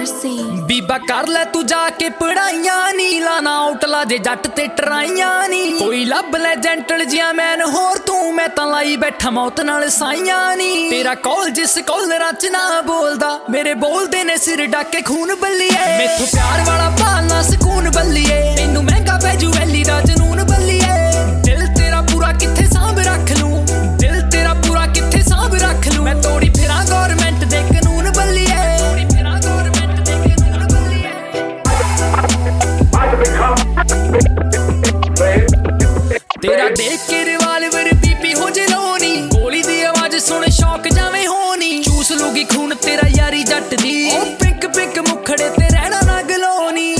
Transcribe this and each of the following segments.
mercy। ਬੀਬਾ ਕਰ ਲੈ ਤੂੰ ਜਾ ਕੇ ਪੜਾਈਆਂ ਨੀ, ਲਾਣਾ ਆਊਟਲਾ ਜੇ ਜੱਟ ਤੇ ਟਰਾਈਆਂ ਨੀ। ਕੋਈ ਲੱਭ ਲੈ ਜੈਂਟਲ ਜਿਹਾ ਮੈਨ ਹੋਰ ਤੂੰ, ਮੈਂ ਤਾਂ ਲਾਈ ਬੈਠਾ ਮੌਤ ਨਾਲ ਸਾਈਆਂ ਨੀ। ਤੇਰਾ ਕੌਲ ਜਿਸ ਕੌਲਰਾਂ ਚ ਨਾ ਬੋਲਦਾ, ਮੇਰੇ ਬੋਲਦੇ ਨੇ ਸਿਰ ਡਾਕੇ ਖੂਨ ਬੱਲੀਏ। ਮੈਥੋਂ ਪਿਆਰ ਵਾਲਾ ਭਾਲਣਾ ਸਕੂਨ ਬੱਲੀਏ, ਤੈਨੂੰ ਮਹਿੰਗਾ ਪੈ ਜੂ ਵੈਲੀ ਦਾ ਜਨੂਨ ਬੱਲੀਏ। ਦਿਲ ਤੇਰਾ ਪੂਰਾ ਕਿੱਥੇ ਸਾਂਭ ਰੱਖ ਲੂੰ, ਦਿਲ ਤੇਰਾ ਪੂਰਾ ਕਿੱਥੇ ਸਾਂਭ ਰੱਖ ਲੂੰ। ਮੈਂ ਤੋੜੀ ਫਿਰਾਂ ਗੌਰਮੈਂਟ ਦੇ ਕਾਨੂੰਨ ਬੱਲੀਏ। ਤੇਰਾ ਦੇਖ ਕੇ ਰਿਵਾਲਵਰ ਬੀਪੀ ਹੋ ਜੇ ਲੋਨੀ, ਗੋਲੀ ਦੀ ਆਵਾਜ਼ ਸੁਣ ਸ਼ੌਕ ਜਾਵੇਂ ਹੋਣੀ। ਚੂਸ ਲੂਗੀ ਖੂਨ ਤੇਰਾ ਯਾਰੀ ਜੱਟ ਦੀ, ਉਹ ਪਿੰਕ ਪਿੰਕ ਮੁਖੜੇ ਤੇ ਰਹਿਣਾ ਨਾ ਗਲੋਨੀ।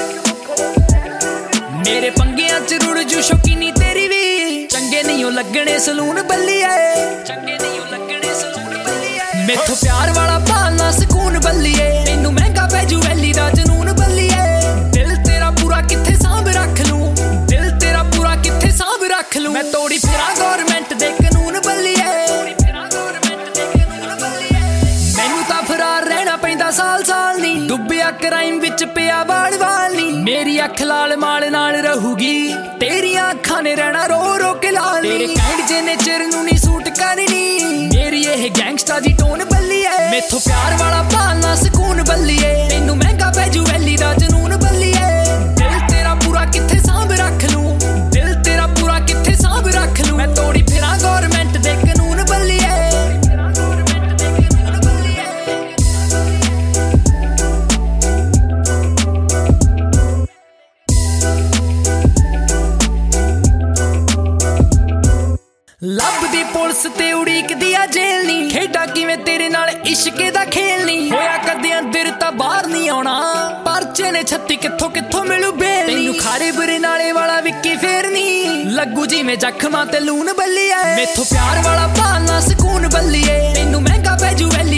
ਮੇਰੇ ਪੰਗਿਆਂ ਚ ਰੁੜ ਜੂ ਸ਼ੌਕੀਨੀ ਤੇਰੀ ਵੀ, ਚੰਗੇ ਨਹੀਂ ਉਹ ਲੱਗਣੇ ਸਲੂਨ ਬੱਲੀਏ। ਚੰਗੇ ਨਹੀਂ ਉਹ ਲੱਗਣੇ ਸਲੂਨ ਬੱਲੀਏ। ਮੈਥੋਂ ਪਿਆਰ ਵਾਲਾ ਭਾਲਣਾ ਸਕੂਨ ਬੱਲੀਏ, ਤੈਨੂੰ ਮਹਿੰਗਾ ਪੈ ਜੂ ਵੈਲੀ ਦਾ ਜਨੂਨ ਬੱਲੀਏ। ਦਿਲ ਤੇਰਾ ਪੂਰਾ ਕਿੱਥੇ ਸਾਂਭ ਰੱਖ ਲੂੰ, ਦਿਲ ਤੇਰਾ ਪੂਰਾ ਕਿੱਥੇ ਸਾਂਭ ਰੱਖ ਲੂੰ। ਮੈਂ ਤੋੜੀ ਫਿਰਾਂ ਗੌਰਮੈਂਟ ਦੇ ਕਾਨੂੰਨ ਬੱਲੀਏ। ਮੈਨੂੰ ਤਾਂ ਫਰਾਰ ਰਹਿਣਾ ਪੈਂਦਾ ਸਾਲ ਸਾਲ ਨੀ, ਡੁੱਬਿਆ ਕ੍ਰਾਈਮ ਵਿੱਚ ਪਿਆ ਵਾਲ ਵਾਲ ਨੀ। ਮੇਰੀ ਅੱਖ ਲਾਲ ਮਾਲ ਨਾਲ ਰਹੂਗੀ, ਤੇਰੀਆਂ ਅੱਖਾਂ ਨੇ ਰਹਿਣਾ ਰੋ ਰੋ ਕੇ ਲਾਲ ਨੀ। ਤੇਰੇ ਕਾਇੰਡ ਜੇ ਨੇਚਰ ਨੂੰ ਨੀ ਸੂਟ ਕਰਨੀ, ਮੇਰੀ ਇਹ ਗੈਂਗਸਟਰ ਦੀ ਟੋਨ ਬੱਲੀਏ। ਮੈਥੋਂ ਪਿਆਰ ਵਾਲਾ ਭਾਲਣਾ ਸਕੂਨ ਬੱਲੀਏ, ਤੈਨੂੰ ਮਹਿੰਗਾ ਪੈ ਜੂ ਵੈਲੀ ਦਾ ਜਨੂਨ ਬੱਲੀਏ। ਦਿਲ ਤੇਰਾ ਪੂਰਾ ਕਿੱਥੇ ਸਾਂਭ ਰੱਖ ਲੂੰ, ਦਿਲ ਤੇਰਾ ਪੂਰਾ ਕਿੱਥੇ ਸਾਂਭ ਰੱਖ ਲੂੰ। ਮੈਂ ਤੋੜੀ ਫਿਰਾਂ ਗੌਰਮੈਂਟ ਦੇ ਕਾਨੂੰਨ ਬੱਲੀਏ। ਲੱਭਦੀ ਪੁਲਿਸ ਤੇ ਉਡੀਕਦੀ ਆ ਜੇਲ੍ਹ ਨੀ, ਖੇਡਾਂ ਕਿਵੇਂ ਤੇਰੇ ਨਾਲ ਇਸ਼ਕੇ ਦਾ ਖੇਲ ਨੀ। ਹੋਇਆ ਕਦੇ ਅੰਦਰ ਤਾਂ ਬਾਹਰ ਨਹੀਂ ਆਉਣਾ, ਪਰਚੇ ਨੇ 36 ਕਿੱਥੋਂ ਕਿੱਥੋਂ ਮਿਲੂ ਬੇਲ ਨੀ। ਤੈਨੂੰ ਖਾਰੇ ਬੁਰੇ ਨਾਲੇ ਵਾਲਾ ਵਿੱਕੀ ਫੇਰ ਨੀ, ਲੱਗੂ ਜਿਵੇਂ ਜ਼ਖਮਾਂ ਤੇ ਲੂਣ ਬੱਲੀਏ। ਮੈਥੋਂ ਪਿਆਰ ਵਾਲਾ ਭਾਲਣਾ ਸਕੂਨ ਬੱਲੀਏ, ਤੈਨੂੰ ਮਹਿੰਗਾ ਪੈ ਜੂ ਵੈਲੀ